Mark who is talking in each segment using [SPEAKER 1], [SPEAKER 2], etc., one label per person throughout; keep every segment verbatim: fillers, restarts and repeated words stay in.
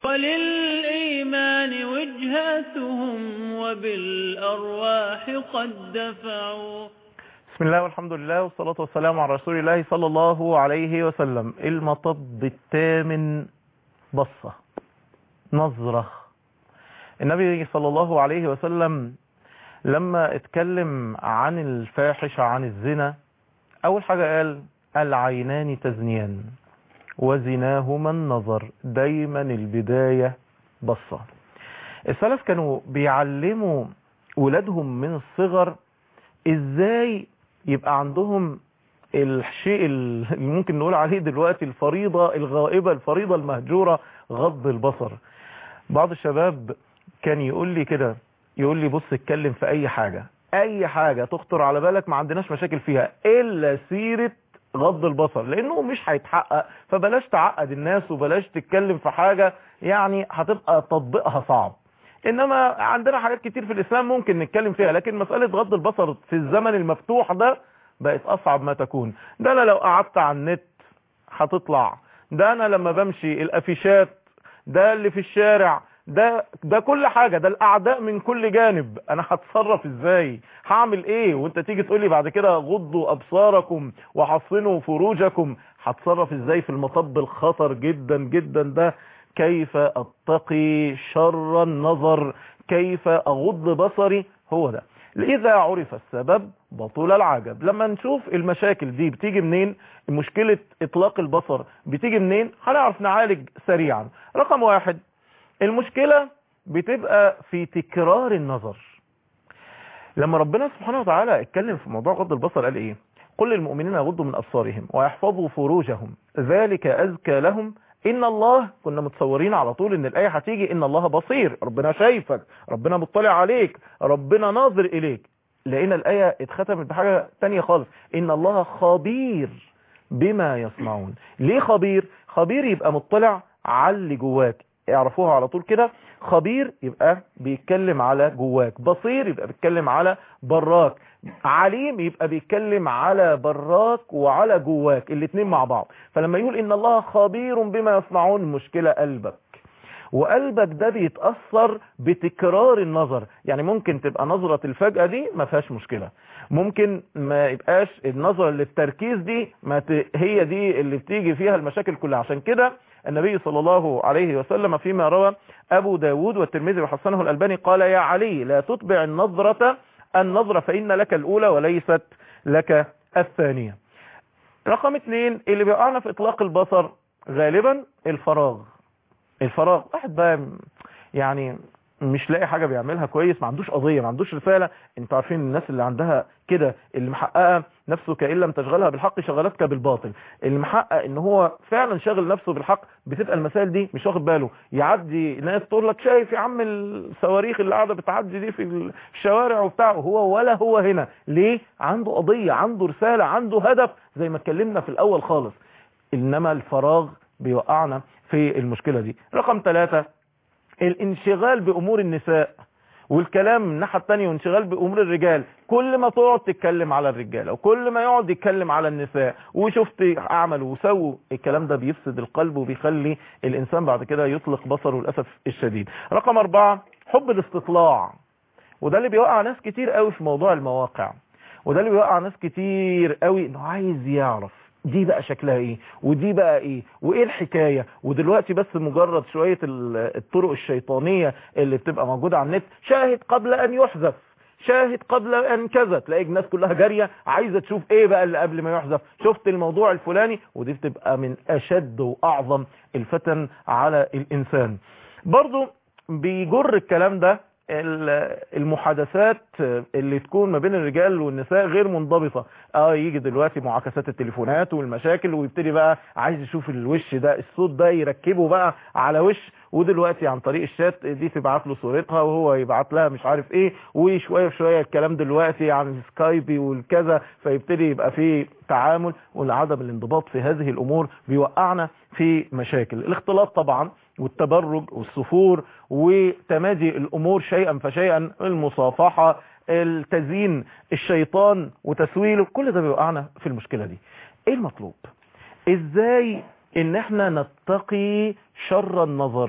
[SPEAKER 1] وللإيمان وجهتهم وبالأرواح قد دفعوا.
[SPEAKER 2] بسم الله والحمد لله والصلاة والسلام على رسول الله صلى الله عليه وسلم. المطب الثامن بصة، نظرة. النبي صلى الله عليه وسلم لما اتكلم عن الفاحشة عن الزنا أول حاجة قال العينان تزنيان وزناهما النظر. دايما البداية بصة. السلف كانوا بيعلموا ولادهم من الصغر ازاي يبقى عندهم الشيء اللي ممكن نقول عليه دلوقتي الفريضة الغائبة، الفريضة المهجورة، غض البصر. بعض الشباب كان يقول لي كده، يقول لي بص اتكلم في اي حاجة، اي حاجة تخطر على بالك ما عندناش مشاكل فيها الا سيرة غض البصر، لانه مش هيتحقق، فبلاش تعقد الناس وبلاش تتكلم في حاجة يعني هتبقى تطبيقها صعب. انما عندنا حاجات كتير في الاسلام ممكن نتكلم فيها، لكن مسألة غض البصر في الزمن المفتوح ده بقت اصعب ما تكون. ده انا لو قعدت على النت هتطلع، ده انا لما بمشي الافيشات، ده اللي في الشارع، ده ده كل حاجة، ده الاعداء من كل جانب. انا هتصرف ازاي؟ هعمل ايه؟ وانت تيجي تقولي بعد كده غضوا ابصاركم وحصنوا فروجكم. هتصرف ازاي في المطب الخطر جدا جدا ده؟ كيف اتقي شر النظر؟ كيف اغض بصري؟ هو ده. اذا عرف السبب بطل العجب. لما نشوف المشاكل دي بتيجي منين، مشكلة اطلاق البصر بتيجي منين، هنعرف نعالج سريعا. رقم واحد، المشكلة بتبقى في تكرار النظر. لما ربنا سبحانه وتعالى اتكلم في موضوع غض البصر قال ايه؟ قل للمؤمنين يغضوا من ابصارهم ويحفظوا فروجهم ذلك ازكى لهم ان الله. كنا متصورين على طول ان الايه هتيجي ان الله بصير، ربنا شايفك، ربنا مطلع عليك، ربنا ناظر اليك. لقينا الايه اتختمت بحاجه تانية خالص، ان الله خبير بما يصنعون. ليه خبير؟ خبير يبقى مطلع على اللي جواك، اعرفوها على طول كده. خبير يبقى بيتكلم على جواك، بصير يبقى بيتكلم على براك، عليم يبقى بيتكلم على براك وعلى جواك، الاتنين مع بعض. فلما يقول ان الله خبير بما يصنعون، مشكلة قلبك، وقلبك ده بيتأثر بتكرار النظر. يعني ممكن تبقى نظرة الفجأة دي ما فيهاش مشكلة، ممكن ما يبقاش النظرة اللي التركيز دي ما ت... هي دي اللي بتيجي فيها المشاكل كلها. عشان كده النبي صلى الله عليه وسلم فيما روى أبو داود والترمذي وحسنه الألباني قال يا علي لا تتبع النظرة النظرة فإن لك الأولى وليست لك الثانية. رقم اثنين، اللي بيقعنا في إطلاق البصر غالبا الفراغ. الفراغ، واحد بقى يعني مش لاقي حاجة بيعملها كويس، ما عندوش قضية، ما عندوش رسالة. انتوا عارفين الناس اللي عندها كده، اللي محققة نفسه كأن لم تشغلها بالحق شغلتك بالباطل. اللي محقق ان هو فعلا شاغل نفسه بالحق، بتبقى المسائل دي مش واخد باله. يعدي ناس تقول لك شايف يا عم الصواريخ اللي قاعدة بتعدي دي في الشوارع وبتاعه، هو ولا هو هنا. ليه؟ عنده قضية، عنده رسالة، عنده هدف، زي ما اتكلمنا في الاول خالص. انما الفراغ بيوقعنا في المشكلة دي. رقم ثلاثة، الانشغال بأمور النساء والكلام من الناحية التانية، وانشغال بأمور الرجال. كل ما تقعد تتكلم على الرجال وكل ما يقعد يتكلم على النساء، وشفت اعملوا وسووا، الكلام ده بيفسد القلب وبيخلي الانسان بعد كده يطلق بصره للأسف الشديد. رقم أربعة، حب الاستطلاع، وده اللي بيوقع ناس كتير قوي في موضوع المواقع، وده اللي بيوقع ناس كتير قوي انه عايز يعرف دي بقى شكلها ايه، ودي بقى ايه، وايه الحكاية. ودلوقتي بس مجرد شوية الطرق الشيطانية اللي بتبقى موجودة على النت، شاهد قبل ان يحذف، شاهد قبل ان كذا، تلاقي الناس كلها جارية عايزة تشوف ايه بقى اللي قبل ما يحذف، شفت الموضوع الفلاني. ودي بتبقى من اشد واعظم الفتن على الانسان. برضو بيجر الكلام ده المحادثات اللي تكون ما بين الرجال والنساء غير منضبطة. اه يجي دلوقتي معاكسات التليفونات والمشاكل، ويبتدي بقى عايز يشوف الوش ده، الصوت ده يركبه بقى على وش، ودلوقتي عن طريق الشات دي تبعت له صورتها وهو يبعت لها مش عارف ايه، وشوية بشوية الكلام دلوقتي عن سكايبي والكذا، فيبتدي يبقى فيه تعامل. والعدم الانضباط في هذه الامور بيوقعنا في مشاكل. الاختلاط طبعا، والتبرج والسفور وتمادي الامور شيئا فشيئا، المصافحة، التزيين، الشيطان وتسويله، كل ده بيوقعنا في المشكلة دي. ايه المطلوب؟ ازاي ان احنا نتقي شر النظر؟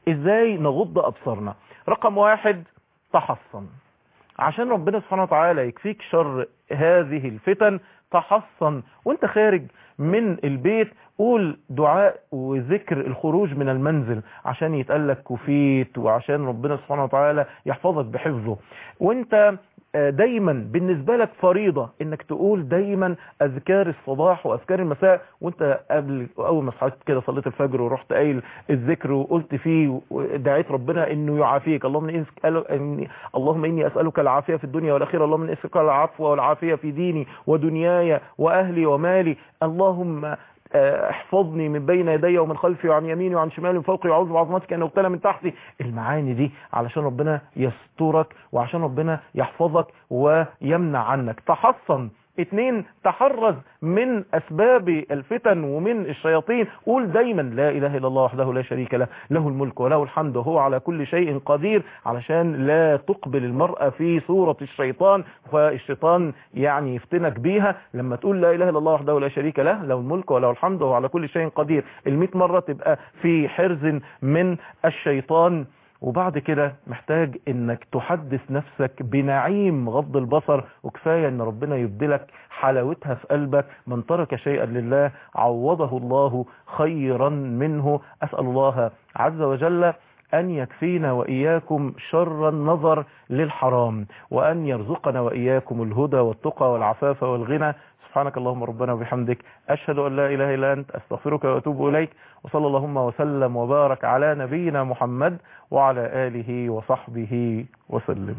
[SPEAKER 2] ازاي نغض ابصارنا؟ رقم واحد، تحصن. عشان ربنا سبحانه وتعالى يكفيك شر هذه الفتن، تحصن وانت خارج من البيت، قول دعاء وذكر الخروج من المنزل عشان يتقلك كفيت، وعشان ربنا سبحانه وتعالى يحفظك بحفظه. وانت دايما بالنسبة لك فريضة انك تقول دايما اذكار الصباح واذكار المساء، وانت قبل اول ما صحيت كده صليت الفجر ورحت قايل الذكر وقلت فيه ودعيت ربنا انه يعافيك. اللهم اني اسالك اني اللهم اني اسالك العافيه في الدنيا والاخره، اللهم اني اسالك العفو والعافيه في ديني ودنياي واهلي ومالي، اللهم احفظني من بين يدي ومن خلفي وعن يميني وعن شمالي ومن فوقي، وأعوذ بعظمتك أن أغتال من تحتي. المعاني دي علشان ربنا يسترك وعشان ربنا يحفظك ويمنع عنك. تحصن. اتنين، تحرز من أسباب الفتن ومن الشياطين. قول دايما لا إله إلا الله وحده لا شريك له، له الملك وله الحمد وهو على كل شيء قدير، علشان لا تقبل المرأة في صورة الشيطان، فالشيطان يعني يفتنك بيها. لما تقول لا إله إلا الله وحده لا شريك له، له الملك وله الحمد وهو على كل شيء قدير، المئة مرة تبقى في حرز من الشيطان. وبعد كده محتاج انك تحدث نفسك بنعيم غض البصر، وكفاية ان ربنا يبدلك حلاوتها في قلبك. من ترك شيئا لله عوضه الله خيرا منه. اسأل الله عز وجل أن يكفينا وإياكم شر النظر للحرام، وأن يرزقنا وإياكم الهدى والتقى والعفاف والغنى. سبحانك اللهم ربنا وبحمدك، أشهد أن لا إله إلا أنت، أستغفرك وأتوب إليك. وصلى اللهم وسلم وبارك على نبينا محمد وعلى آله وصحبه وسلم.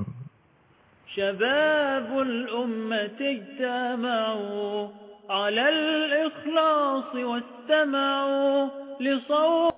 [SPEAKER 1] شباب الأمة اجتمعوا على الإخلاص واستمعوا لصوت